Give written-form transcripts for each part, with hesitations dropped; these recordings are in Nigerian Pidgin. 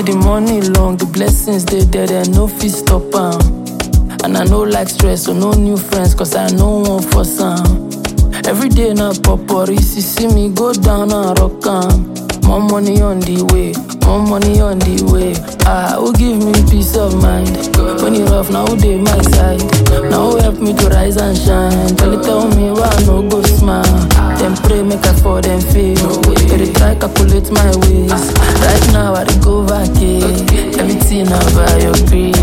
the money long, the blessings they there, they no fit stop am. And I no like stress, so no new friends, cause I no one for some. Every day na poporisi, see me go down and rock am. More money on the way, more money on the way. Who give me peace of mind? When it rough, now who dey my side? Now who help me to rise and shine? Tell me why I no go smile. Them pray make I for them fail. They try calculate my ways. Right now I dey go vacate. Everything about your greed.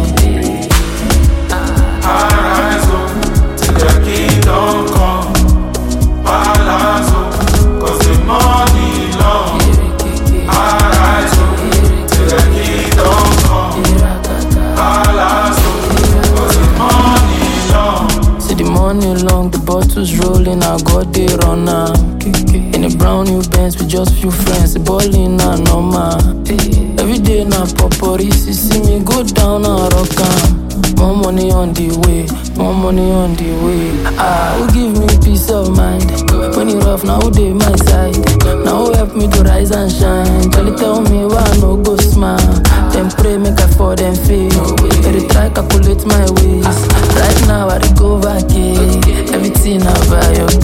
I rise up till the kingdom come. Balance up, cause the money long. I rise up till the kingdom come. Balance up, cause the money long. See the money long, the bottles rolling, I got the runner. In a brand new Benz with just few friends, the ballin' na normal. Every day na poporisi, see me go down and rock am. More money on the way, more money on the way. Who give me peace of mind? When it rough, now who dey my side? Now who help me to rise and shine? Tell me why I no go smile. Them pray make I for them fail. They try calculate my ways. Right now I dey go vacate. Everything about your